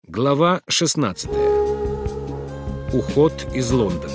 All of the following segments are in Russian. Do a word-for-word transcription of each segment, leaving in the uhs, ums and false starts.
Глава шестнадцатая. Уход из Лондона.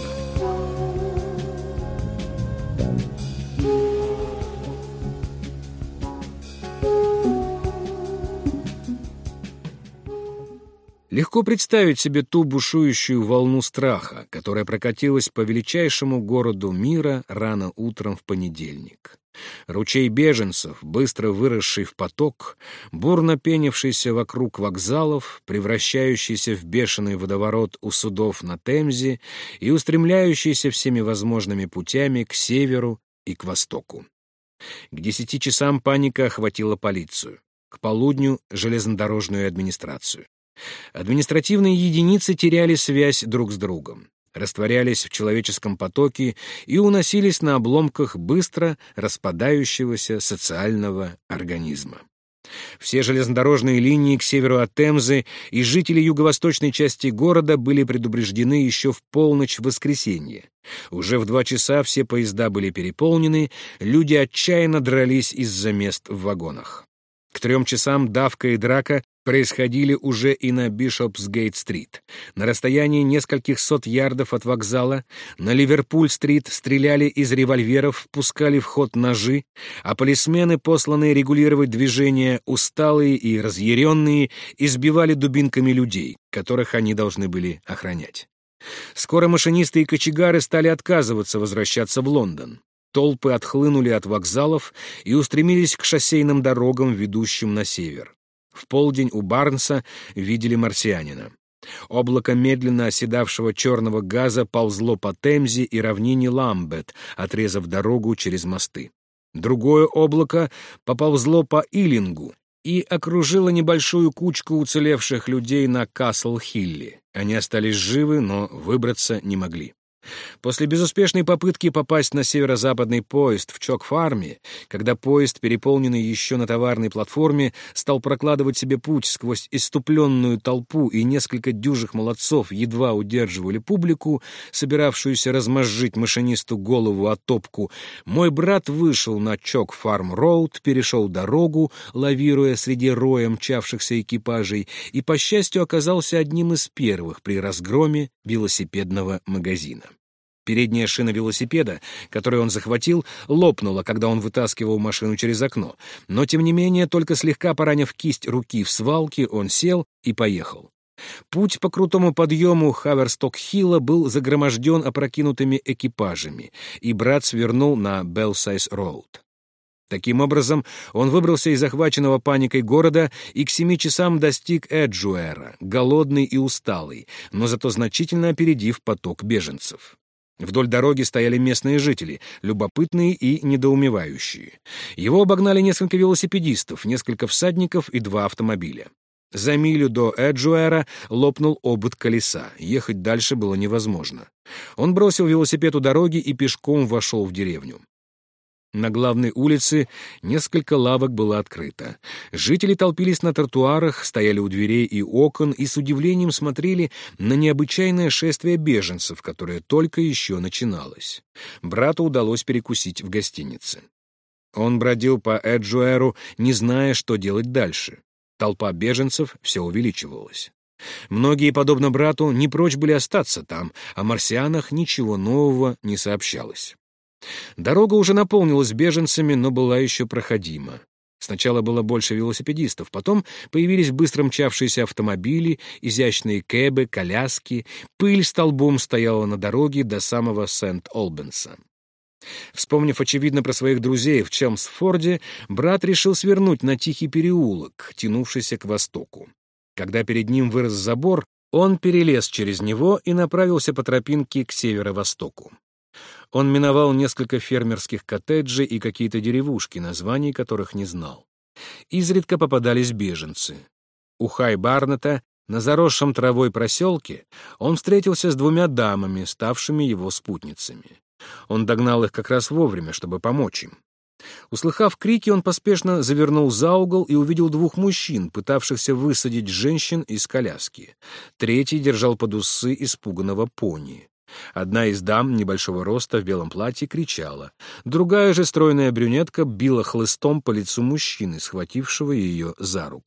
Легко представить себе ту бушующую волну страха, которая прокатилась по величайшему городу мира рано утром в понедельник. Ручей беженцев, быстро выросший в поток, бурно пенившийся вокруг вокзалов, превращающийся в бешеный водоворот у судов на Темзе и устремляющийся всеми возможными путями к северу и к востоку. К десяти часам паника охватила полицию, к полудню — железнодорожную администрацию. Административные единицы теряли связь друг с другом, растворялись в человеческом потоке и уносились на обломках быстро распадающегося социального организма. Все железнодорожные линии к северу от Темзы и жители юго-восточной части города были предупреждены еще в полночь в воскресенье. Уже в два часа все поезда были переполнены, люди отчаянно дрались из-за мест в вагонах. К трем часам давка и драка происходили уже и на Бишопсгейт-стрит. На расстоянии нескольких сот ярдов от вокзала на Ливерпуль-стрит стреляли из револьверов, пускали в ход ножи, а полисмены, посланные регулировать движение, усталые и разъяренные, избивали дубинками людей, которых они должны были охранять. Скоро машинисты и кочегары стали отказываться возвращаться в Лондон. Толпы отхлынули от вокзалов и устремились к шоссейным дорогам, ведущим на север. В полдень у Барнса видели марсианина. Облако медленно оседавшего черного газа ползло по Темзе и равнине Ламбет, отрезав дорогу через мосты. Другое облако поползло по Иллингу и окружило небольшую кучку уцелевших людей на Касл-Хилле. Они остались живы, но выбраться не могли. После безуспешной попытки попасть на северо-западный поезд в Чок-Фарме, когда поезд, переполненный еще на товарной платформе, стал прокладывать себе путь сквозь исступленную толпу, и несколько дюжих молодцов едва удерживали публику, собиравшуюся размозжить машинисту голову о топку, мой брат вышел на Чок-Фарм-роуд, перешел дорогу, лавируя среди роя мчавшихся экипажей, и, по счастью, оказался одним из первых при разгроме велосипедного магазина. Передняя шина велосипеда, которую он захватил, лопнула, когда он вытаскивал машину через окно, но, тем не менее, только слегка поранив кисть руки в свалке, он сел и поехал. Путь по крутому подъему Хаверсток-Хилла был загроможден опрокинутыми экипажами, и брат свернул на Белсайз-роуд. Таким образом, он выбрался из захваченного паникой города и к семи часам достиг Эджуэра, голодный и усталый, но зато значительно опередив поток беженцев. Вдоль дороги стояли местные жители, любопытные и недоумевающие. Его обогнали несколько велосипедистов, несколько всадников и два автомобиля. За милю до Эджуэра лопнул обод колеса, ехать дальше было невозможно. Он бросил велосипед у дороги и пешком вошел в деревню. На главной улице несколько лавок было открыто. Жители толпились на тротуарах, стояли у дверей и окон и с удивлением смотрели на необычайное шествие беженцев, которое только еще начиналось. Брату удалось перекусить в гостинице. Он бродил по Эджуэру, не зная, что делать дальше. Толпа беженцев все увеличивалась. Многие, подобно брату, не прочь были остаться там, о марсианах ничего нового не сообщалось. Дорога уже наполнилась беженцами, но была еще проходима. Сначала было больше велосипедистов, потом появились быстро мчавшиеся автомобили, изящные кэбы, коляски. Пыль столбом стояла на дороге до самого Сент-Олбенса. Вспомнив, очевидно, про своих друзей в Челмсфорде, брат решил свернуть на тихий переулок, тянувшийся к востоку. Когда перед ним вырос забор, он перелез через него и направился по тропинке к северо-востоку. Он миновал несколько фермерских коттеджей и какие-то деревушки, названий которых не знал. Изредка попадались беженцы. У Хай-Барнета, на заросшем травой проселке, он встретился с двумя дамами, ставшими его спутницами. Он догнал их как раз вовремя, чтобы помочь им. Услыхав крики, он поспешно завернул за угол и увидел двух мужчин, пытавшихся высадить женщин из коляски. Третий держал под усы испуганного пони. Одна из дам небольшого роста в белом платье кричала. Другая же стройная брюнетка била хлыстом по лицу мужчины, схватившего ее за руку.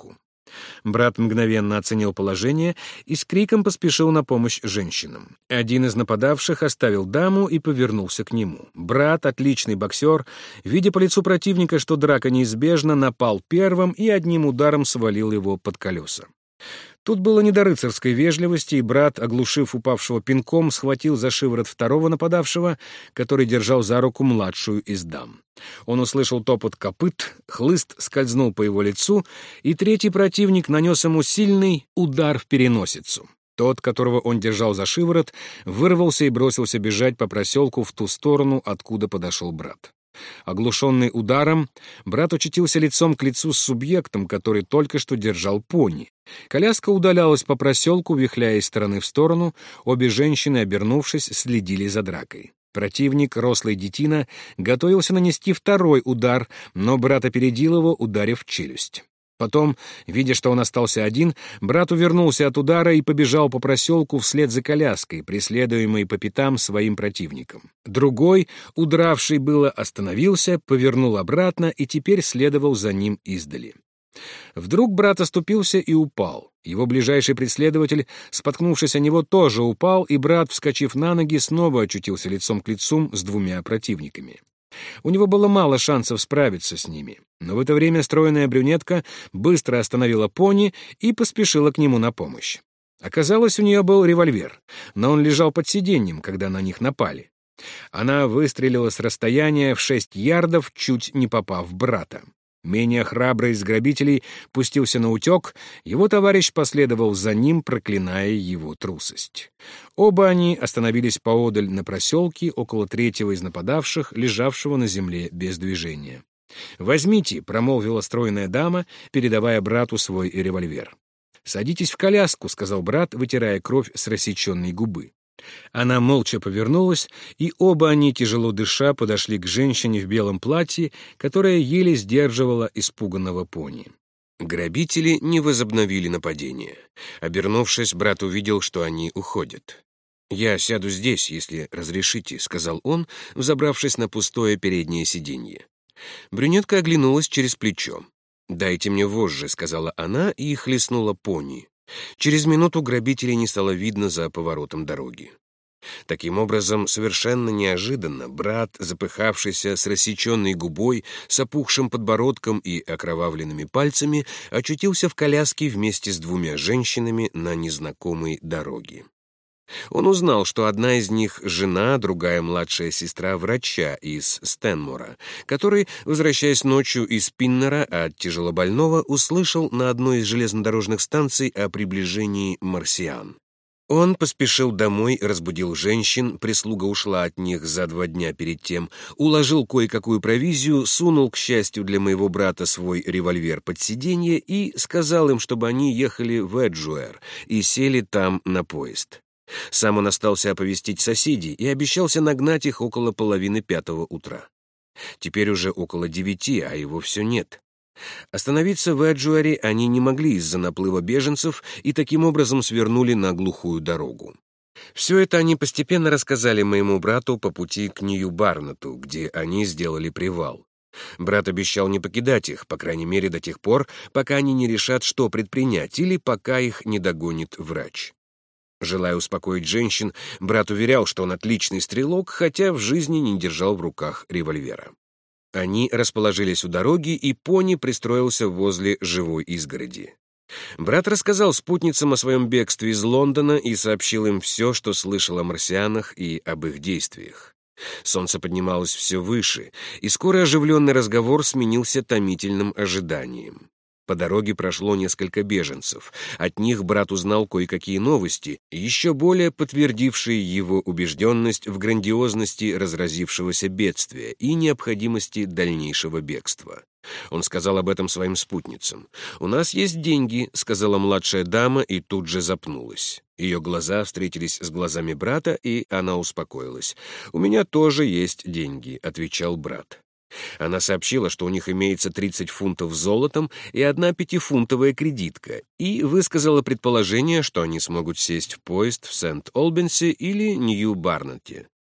Брат мгновенно оценил положение и с криком поспешил на помощь женщинам. Один из нападавших оставил даму и повернулся к нему. Брат, отличный боксер, видя по лицу противника, что драка неизбежна, напал первым и одним ударом свалил его под колеса. Тут было не до рыцарской вежливости, и брат, оглушив упавшего пинком, схватил за шиворот второго нападавшего, который держал за руку младшую из дам. Он услышал топот копыт, хлыст скользнул по его лицу, и третий противник нанес ему сильный удар в переносицу. Тот, которого он держал за шиворот, вырвался и бросился бежать по проселку в ту сторону, откуда подошел брат. Оглушенный ударом, брат очутился лицом к лицу с субъектом, который только что держал пони. Коляска удалялась по проселку, вихляя из стороны в сторону. Обе женщины, обернувшись, следили за дракой. Противник, рослый детина, готовился нанести второй удар, но брат опередил его, ударив в челюсть. Потом, видя, что он остался один, брат увернулся от удара и побежал по проселку вслед за коляской, преследуемой по пятам своим противником. Другой, удравший было, остановился, повернул обратно и теперь следовал за ним издали. Вдруг брат оступился и упал. Его ближайший преследователь, споткнувшись о него, тоже упал, и брат, вскочив на ноги, снова очутился лицом к лицу с двумя противниками. У него было мало шансов справиться с ними, но в это время стройная брюнетка быстро остановила пони и поспешила к нему на помощь. Оказалось, у нее был револьвер, но он лежал под сиденьем, когда на них напали. Она выстрелила с расстояния в шесть ярдов, чуть не попав в брата. Менее храбрый из грабителей пустился на утек, его товарищ последовал за ним, проклиная его трусость. Оба они остановились поодаль на проселке около третьего из нападавших, лежавшего на земле без движения. «Возьмите», — промолвила стройная дама, передавая брату свой револьвер. «Садитесь в коляску», — сказал брат, вытирая кровь с рассеченной губы. Она молча повернулась, и оба они, тяжело дыша, подошли к женщине в белом платье, которая еле сдерживала испуганного пони. Грабители не возобновили нападение. Обернувшись, брат увидел, что они уходят. «Я сяду здесь, если разрешите», — сказал он, взобравшись на пустое переднее сиденье. Брюнетка оглянулась через плечо. «Дайте мне вожжи», — сказала она и хлестнула пони. Через минуту грабителей не стало видно за поворотом дороги. Таким образом, совершенно неожиданно, брат, запыхавшийся, с рассеченной губой, с опухшим подбородком и окровавленными пальцами, очутился в коляске вместе с двумя женщинами на незнакомой дороге. Он узнал, что одна из них — жена, другая — младшая сестра врача из Стэнмора, который, возвращаясь ночью из Пиннера от тяжелобольного, услышал на одной из железнодорожных станций о приближении марсиан. Он поспешил домой, разбудил женщин, прислуга ушла от них за два дня перед тем, уложил кое-какую провизию, сунул, к счастью для моего брата, свой револьвер под сиденье и сказал им, чтобы они ехали в Эджуэр и сели там на поезд. Сам он остался оповестить соседей и обещался нагнать их около половины пятого утра. Теперь уже около девяти, а его все нет. Остановиться в Эджуэре они не могли из-за наплыва беженцев и таким образом свернули на глухую дорогу. Все это они постепенно рассказали моему брату по пути к Нью-Барнету, где они сделали привал. Брат обещал не покидать их, по крайней мере до тех пор, пока они не решат, что предпринять, или пока их не догонит врач. Желая успокоить женщин, брат уверял, что он отличный стрелок, хотя в жизни не держал в руках револьвера. Они расположились у дороги, и пони пристроился возле живой изгороди. Брат рассказал спутницам о своем бегстве из Лондона и сообщил им все, что слышал о марсианах и об их действиях. Солнце поднималось все выше, и скоро оживленный разговор сменился томительным ожиданием. По дороге прошло несколько беженцев. От них брат узнал кое-какие новости, еще более подтвердившие его убежденность в грандиозности разразившегося бедствия и необходимости дальнейшего бегства. Он сказал об этом своим спутницам. «У нас есть деньги», — сказала младшая дама и тут же запнулась. Ее глаза встретились с глазами брата, и она успокоилась. «У меня тоже есть деньги», — отвечал брат. Она сообщила, что у них имеется тридцать фунтов золотом и одна пятифунтовая кредитка, и высказала предположение, что они смогут сесть в поезд в Сент-Олбенсе или Нью-Барнете.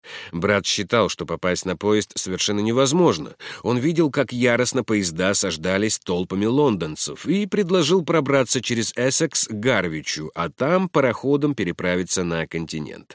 Брат считал, что попасть на поезд совершенно невозможно. Он видел, как яростно поезда осаждались толпами лондонцев, и предложил пробраться через Эссекс к Гарвичу, а там пароходом переправиться на континент.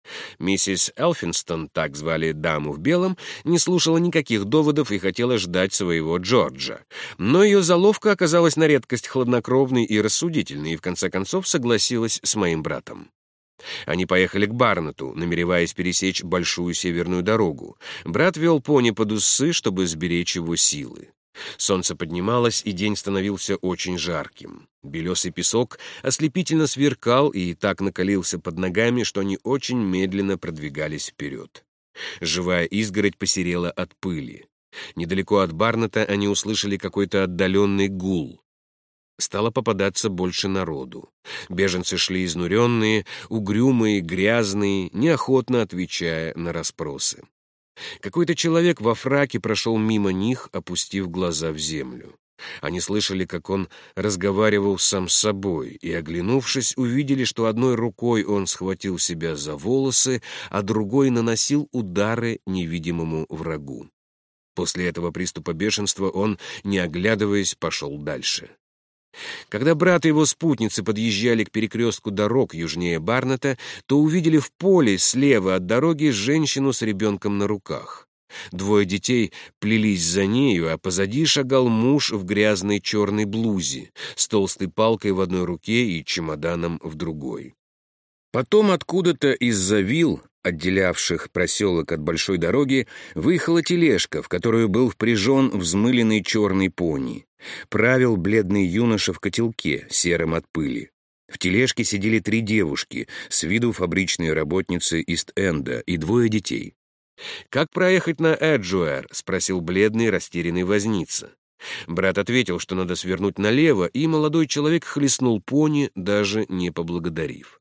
Миссис Элфинстон, так звали даму в белом, не слушала никаких доводов и хотела ждать своего Джорджа. Но ее заловка оказалась на редкость хладнокровной и рассудительной, и в конце концов согласилась с моим братом. Они поехали к Барнету, намереваясь пересечь большую северную дорогу. Брат вел пони под усы, чтобы сберечь его силы. Солнце поднималось, и день становился очень жарким. Белесый песок ослепительно сверкал и так накалился под ногами, что они очень медленно продвигались вперед. Живая изгородь посерела от пыли. Недалеко от Барнета они услышали какой-то отдаленный гул. Стало попадаться больше народу. Беженцы шли изнуренные, угрюмые, грязные, неохотно отвечая на расспросы. Какой-то человек во фраке прошел мимо них, опустив глаза в землю. Они слышали, как он разговаривал сам с собой, и, оглянувшись, увидели, что одной рукой он схватил себя за волосы, а другой наносил удары невидимому врагу. После этого приступа бешенства он, не оглядываясь, пошел дальше. Когда брат и его спутницы подъезжали к перекрестку дорог южнее Барнета, то увидели в поле слева от дороги женщину с ребенком на руках. Двое детей плелись за нею, а позади шагал муж в грязной черной блузе, с толстой палкой в одной руке и чемоданом в другой. Потом откуда-то из-за вил, отделявших проселок от большой дороги, выехала тележка, в которую был впряжен взмыленный черный пони. Правил бледный юноша в котелке, сером от пыли. В тележке сидели три девушки, с виду фабричные работницы Ист-Энда, и двое детей. «Как проехать на Эджуэр?» — спросил бледный, растерянный возница. Брат ответил, что надо свернуть налево, и молодой человек хлестнул пони, даже не поблагодарив.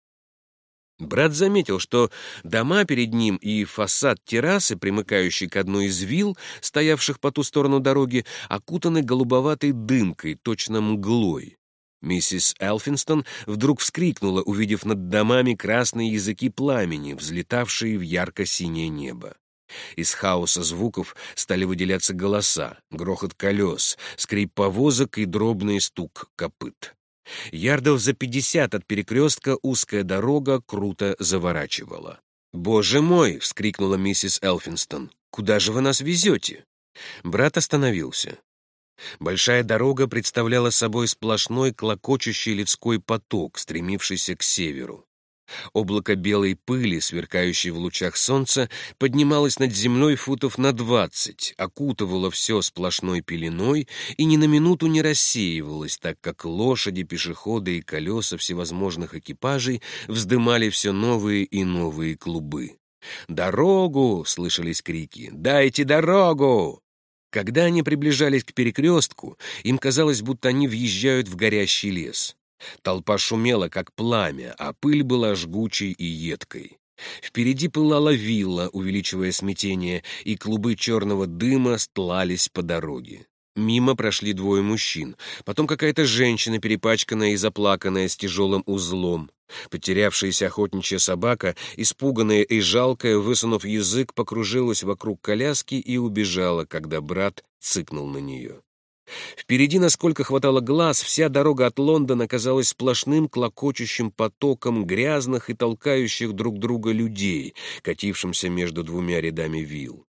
Брат заметил, что дома перед ним и фасад террасы, примыкающий к одной из вилл, стоявших по ту сторону дороги, окутаны голубоватой дымкой, точно мглой. Миссис Элфинстон вдруг вскрикнула, увидев над домами красные языки пламени, взлетавшие в ярко-синее небо. Из хаоса звуков стали выделяться голоса, грохот колес, скрип повозок и дробный стук копыт. Ярдов за пятьдесят от перекрестка узкая дорога круто заворачивала. «Боже мой!» — вскрикнула миссис Элфинстон. «Куда же вы нас везете?» Брат остановился. Большая дорога представляла собой сплошной клокочущий людской поток, стремившийся к северу. Облако белой пыли, сверкающей в лучах солнца, поднималось над землей футов на двадцать, окутывало все сплошной пеленой и ни на минуту не рассеивалось, так как лошади, пешеходы и колеса всевозможных экипажей вздымали все новые и новые клубы. «Дорогу!» — слышались крики. «Дайте дорогу!» Когда они приближались к перекрестку, им казалось, будто они въезжают в горящий лес. Толпа шумела, как пламя, а пыль была жгучей и едкой. Впереди пылала вилла, увеличивая смятение, и клубы черного дыма стлались по дороге. Мимо прошли двое мужчин, потом какая-то женщина, перепачканная и заплаканная, с тяжелым узлом. Потерявшаяся охотничья собака, испуганная и жалкая, высунув язык, покружилась вокруг коляски и убежала, когда брат цыкнул на нее. Впереди, насколько хватало глаз, вся дорога от Лондона казалась сплошным клокочущим потоком грязных и толкающих друг друга людей, катившимся между двумя рядами вилл.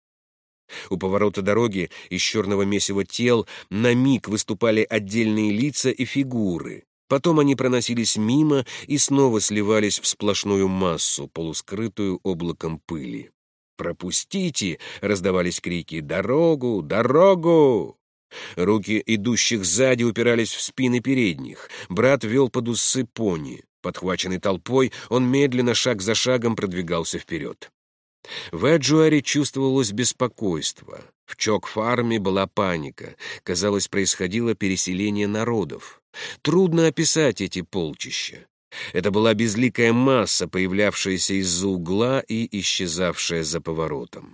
У поворота дороги из черного месива тел на миг выступали отдельные лица и фигуры. Потом они проносились мимо и снова сливались в сплошную массу, полускрытую облаком пыли. «Пропустите!» — раздавались крики. «Дорогу! Дорогу!» Руки идущих сзади упирались в спины передних. Брат вел под усы пони. Подхваченный толпой, он медленно, шаг за шагом, продвигался вперед. В Эджуэре чувствовалось беспокойство. В Чок-фарме была паника. Казалось, происходило переселение народов. Трудно описать эти полчища. Это была безликая масса, появлявшаяся из-за угла и исчезавшая за поворотом.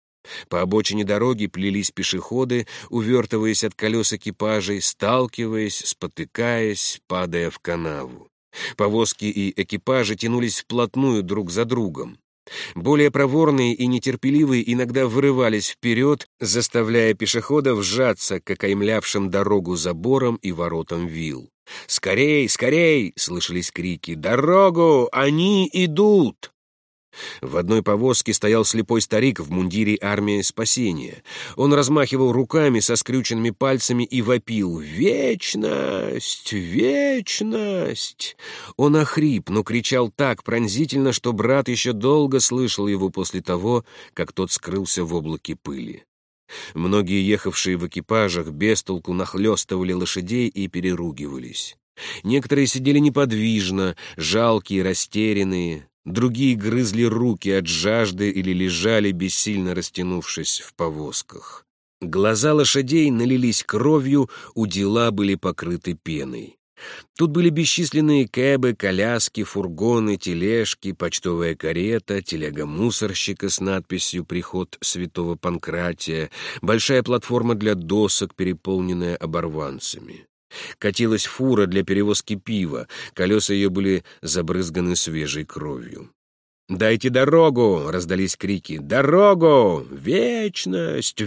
По обочине дороги плелись пешеходы, увертываясь от колес экипажей, сталкиваясь, спотыкаясь, падая в канаву. Повозки и экипажи тянулись вплотную друг за другом. Более проворные и нетерпеливые иногда вырывались вперед, заставляя пешеходов сжаться к окаймлявшим дорогу заборам и воротам вилл. «Скорей, скорей!» — слышались крики. «Дорогу! Они идут!» В одной повозке стоял слепой старик в мундире армии спасения. Он размахивал руками со скрюченными пальцами и вопил: «Вечность! Вечность!» Он охрип, но кричал так пронзительно, что брат еще долго слышал его после того, как тот скрылся в облаке пыли. Многие, ехавшие в экипажах, без толку нахлёстывали лошадей и переругивались. Некоторые сидели неподвижно, жалкие, растерянные. Другие грызли руки от жажды или лежали, бессильно растянувшись в повозках. Глаза лошадей налились кровью, удила были покрыты пеной. Тут были бесчисленные кэбы, коляски, фургоны, тележки, почтовая карета, телега мусорщика с надписью «Приход святого Панкратия», большая платформа для досок, переполненная оборванцами. Катилась фура для перевозки пива, колеса ее были забрызганы свежей кровью. «Дайте дорогу!» — раздались крики. «Дорогу! Вечность!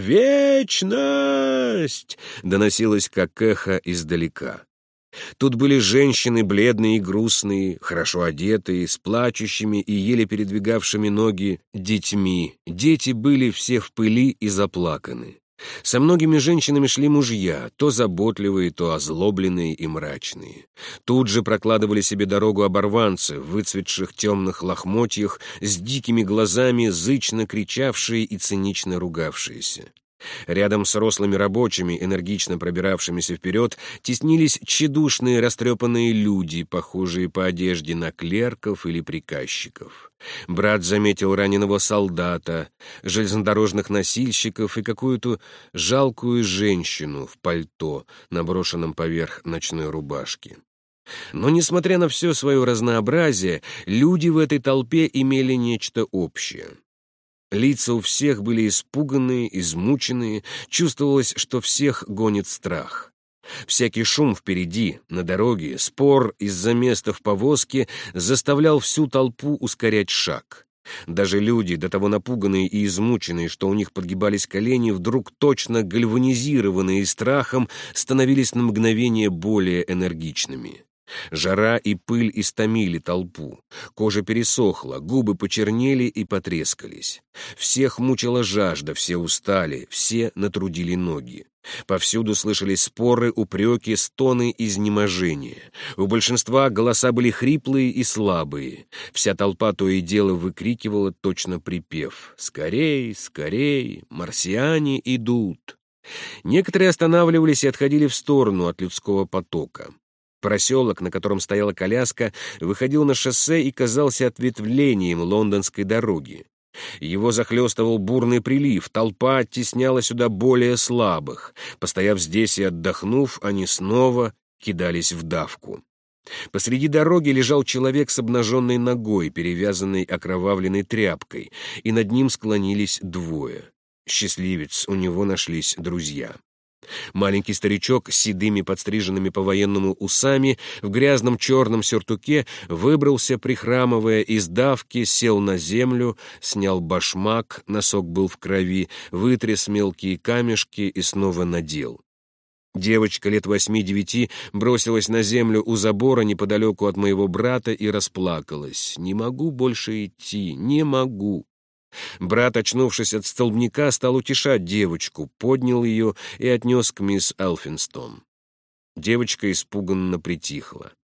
Вечность!» — доносилось как эхо издалека. Тут были женщины, бледные и грустные, хорошо одетые, с плачущими и еле передвигавшими ноги детьми. Дети были все в пыли и заплаканы. Со многими женщинами шли мужья, то заботливые, то озлобленные и мрачные. Тут же прокладывали себе дорогу оборванцы в выцветших темных лохмотьях, с дикими глазами, зычно кричавшие и цинично ругавшиеся. Рядом с рослыми рабочими, энергично пробиравшимися вперед, теснились тщедушные растрепанные люди, похожие по одежде на клерков или приказчиков. Брат заметил раненого солдата, железнодорожных носильщиков и какую-то жалкую женщину в пальто, наброшенном поверх ночной рубашки. Но, несмотря на все свое разнообразие, люди в этой толпе имели нечто общее. Лица у всех были испуганные, измученные, чувствовалось, что всех гонит страх. Всякий шум впереди, на дороге, спор из-за места в повозке заставлял всю толпу ускорять шаг. Даже люди, до того напуганные и измученные, что у них подгибались колени, вдруг точно гальванизированные страхом, становились на мгновение более энергичными. Жара и пыль истомили толпу. Кожа пересохла, губы почернели и потрескались. Всех мучила жажда, все устали, все натрудили ноги. Повсюду слышались споры, упреки, стоны, изнеможения. У большинства голоса были хриплые и слабые. Вся толпа то и дело выкрикивала точно припев: «Скорей, скорей, марсиане идут!». Некоторые останавливались и отходили в сторону от людского потока. Проселок, на котором стояла коляска, выходил на шоссе и казался ответвлением лондонской дороги. Его захлестывал бурный прилив, толпа оттесняла сюда более слабых. Постояв здесь и отдохнув, они снова кидались в давку. Посреди дороги лежал человек с обнаженной ногой, перевязанной окровавленной тряпкой, и над ним склонились двое. Счастливец, у него нашлись друзья. Маленький старичок с седыми подстриженными по-военному усами в грязном черном сюртуке выбрался, прихрамывая из давки, сел на землю, снял башмак, носок был в крови, вытряс мелкие камешки и снова надел. Девочка лет восьми-девяти бросилась на землю у забора неподалеку от моего брата и расплакалась. «Не могу больше идти, не могу». Брат, очнувшись от столбняка, стал утешать девочку, поднял ее и отнес к мисс Элфинстон. Девочка испуганно притихла.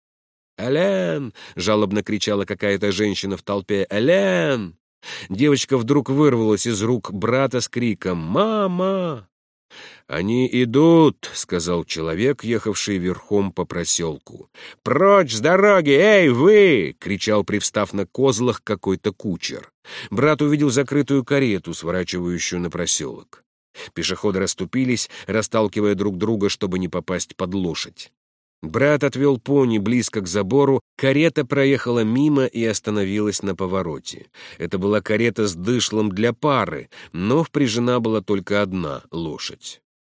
«Элен!» — жалобно кричала какая-то женщина в толпе. «Элен!» Девочка вдруг вырвалась из рук брата с криком «Мама!». «Они идут!» — сказал человек, ехавший верхом по проселку. «Прочь с дороги! Эй, вы!» — кричал, привстав на козлах, какой-то кучер. Брат увидел закрытую карету, сворачивающую на проселок. Пешеходы расступились, расталкивая друг друга, чтобы не попасть под лошадь. Брат отвел пони близко к забору, карета проехала мимо и остановилась на повороте. Это была карета с дышлом для пары, но впряжена была только одна лошадь.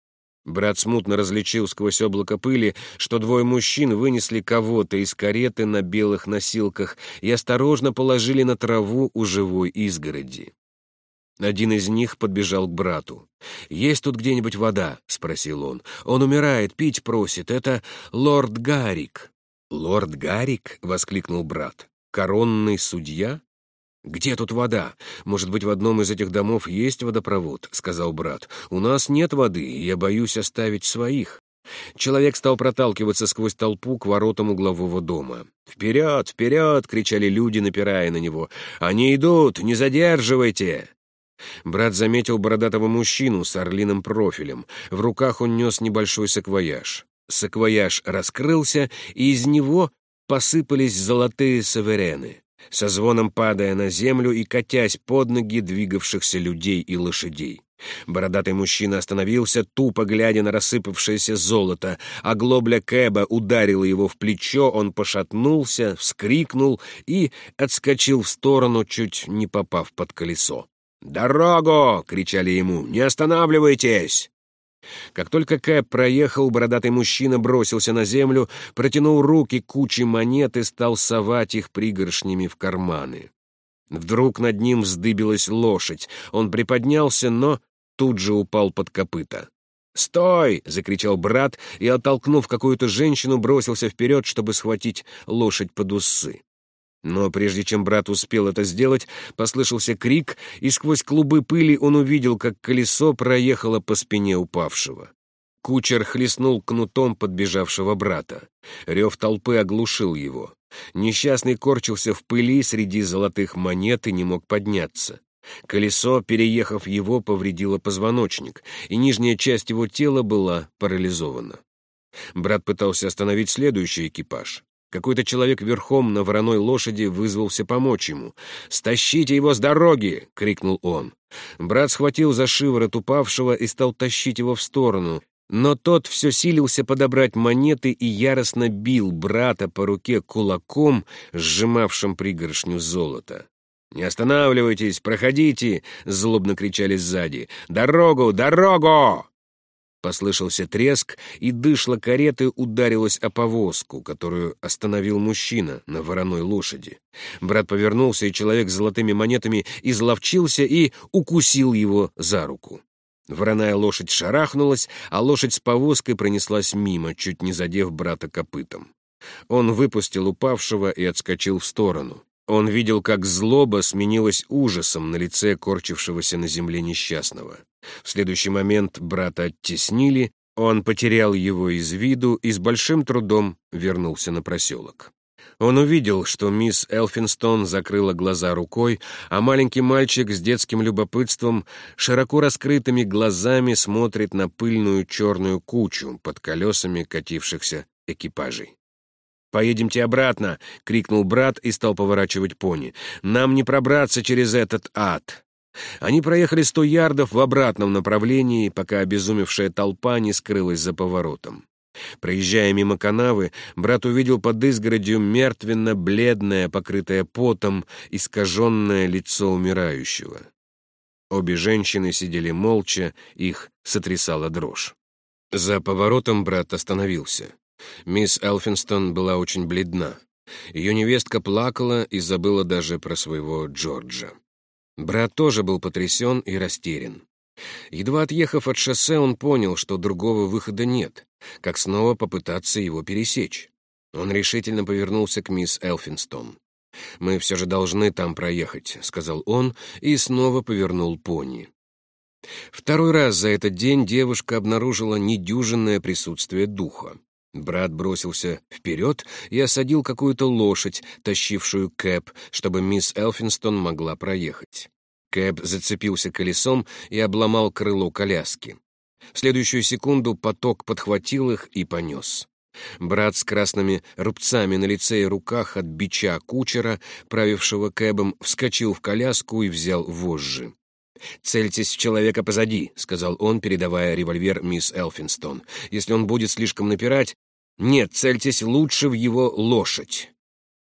Брат смутно различил сквозь облако пыли, что двое мужчин вынесли кого-то из кареты на белых носилках и осторожно положили на траву у живой изгороди. Один из них подбежал к брату. «Есть тут где-нибудь вода?» — спросил он. «Он умирает, пить просит. Это лорд Гаррик». «Лорд Гаррик?» — воскликнул брат. «Коронный судья?» «Где тут вода? Может быть, в одном из этих домов есть водопровод?» — сказал брат. «У нас нет воды, и я боюсь оставить своих». Человек стал проталкиваться сквозь толпу к воротам углового дома. «Вперед, вперед!» — кричали люди, напирая на него. «Они идут! Не задерживайте!» Брат заметил бородатого мужчину с орлиным профилем. В руках он нес небольшой саквояж. Саквояж раскрылся, и из него посыпались золотые суверены, со звоном падая на землю и катясь под ноги двигавшихся людей и лошадей. Бородатый мужчина остановился, тупо глядя на рассыпавшееся золото. Оглобля кэба ударила его в плечо, он пошатнулся, вскрикнул и отскочил в сторону, чуть не попав под колесо. «Дорогу!» — кричали ему. «Не останавливайтесь!» Как только кэб проехал, бородатый мужчина бросился на землю, протянул руки к куче монет и стал совать их пригоршнями в карманы. Вдруг над ним вздыбилась лошадь. Он приподнялся, но тут же упал под копыта. «Стой!» — закричал брат и, оттолкнув какую-то женщину, бросился вперед, чтобы схватить лошадь под усы. Но прежде чем брат успел это сделать, послышался крик, и сквозь клубы пыли он увидел, как колесо проехало по спине упавшего. Кучер хлестнул кнутом подбежавшего брата. Рев толпы оглушил его. Несчастный корчился в пыли среди золотых монет и не мог подняться. Колесо, переехав его, повредило позвоночник, и нижняя часть его тела была парализована. Брат пытался остановить следующий экипаж. Какой-то человек верхом на вороной лошади вызвался помочь ему. «Стащите его с дороги!» — крикнул он. Брат схватил за шиворот упавшего и стал тащить его в сторону, но тот все силился подобрать монеты и яростно бил брата по руке кулаком, сжимавшим пригоршню золота. «Не останавливайтесь, проходите!» — злобно кричали сзади. «Дорогу! Дорогу!» Послышался треск, и дышло кареты ударилось о повозку, которую остановил мужчина на вороной лошади. Брат повернулся, и человек с золотыми монетами изловчился и укусил его за руку. Вороная лошадь шарахнулась, а лошадь с повозкой пронеслась мимо, чуть не задев брата копытом. Он выпустил упавшего и отскочил в сторону. Он видел, как злоба сменилась ужасом на лице корчившегося на земле несчастного. В следующий момент брата оттеснили, он потерял его из виду и с большим трудом вернулся на проселок. Он увидел, что мисс Элфинстон закрыла глаза рукой, а маленький мальчик с детским любопытством, широко раскрытыми глазами смотрит на пыльную черную кучу под колесами катившихся экипажей. «Поедемте обратно!» — крикнул брат и стал поворачивать пони. «Нам не пробраться через этот ад!» Они проехали сто ярдов в обратном направлении, пока обезумевшая толпа не скрылась за поворотом. Проезжая мимо канавы, брат увидел под изгородью мертвенно-бледное, покрытое потом, искаженное лицо умирающего. Обе женщины сидели молча, их сотрясала дрожь. За поворотом брат остановился. Мисс Элфинстон была очень бледна. Ее невестка плакала и забыла даже про своего Джорджа. Брат тоже был потрясен и растерян. Едва отъехав от шоссе, он понял, что другого выхода нет, как снова попытаться его пересечь. Он решительно повернулся к мисс Элфинстон. «Мы все же должны там проехать», — сказал он и снова повернул пони. Второй раз за этот день девушка обнаружила недюжинное присутствие духа. Брат бросился вперед и осадил какую-то лошадь, тащившую кэб, чтобы мисс Элфинстон могла проехать. Кэб зацепился колесом и обломал крыло коляски. В следующую секунду поток подхватил их и понес. Брат с красными рубцами на лице и руках от бича кучера, правившего кэбом, вскочил в коляску и взял вожжи. «Цельтесь в человека позади», — сказал он, передавая револьвер мисс Элфинстон. «Если он будет слишком напирать...» «Нет, цельтесь лучше в его лошадь».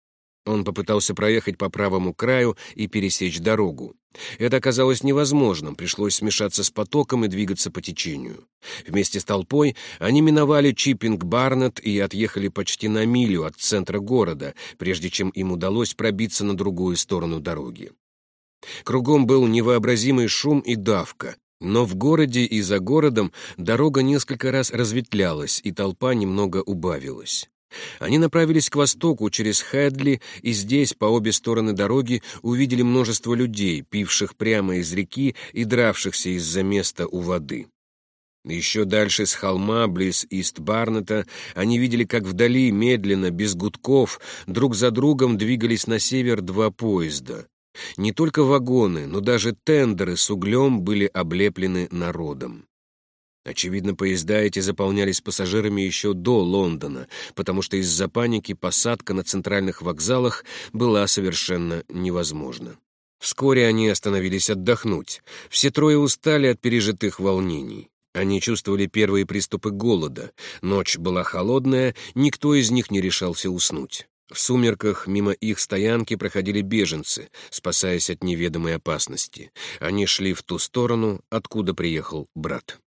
Он попытался проехать по правому краю и пересечь дорогу. Это оказалось невозможным, пришлось смешаться с потоком и двигаться по течению. Вместе с толпой они миновали Чиппинг-Барнетт и отъехали почти на милю от центра города, прежде чем им удалось пробиться на другую сторону дороги. Кругом был невообразимый шум и давка, но в городе и за городом дорога несколько раз разветвлялась, и толпа немного убавилась. Они направились к востоку через Хэдли, и здесь, по обе стороны дороги, увидели множество людей, пивших прямо из реки и дравшихся из-за места у воды. Еще дальше с холма, близ Ист-Барнетта, они видели, как вдали, медленно, без гудков, друг за другом двигались на север два поезда. Не только вагоны, но даже тендеры с углем были облеплены народом. Очевидно, поезда эти заполнялись пассажирами еще до Лондона, потому что из-за паники посадка на центральных вокзалах была совершенно невозможна. Вскоре они остановились отдохнуть. Все трое устали от пережитых волнений. Они чувствовали первые приступы голода. Ночь была холодная, никто из них не решался уснуть. В сумерках мимо их стоянки проходили беженцы, спасаясь от неведомой опасности. Они шли в ту сторону, откуда приехал брат.